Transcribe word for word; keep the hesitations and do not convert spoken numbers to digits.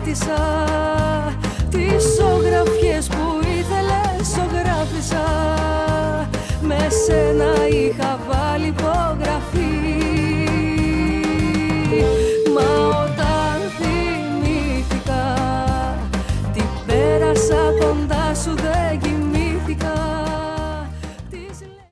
κράτησα. Τις ζωγραφιές που ήθελες ζωγράφισα με σένα.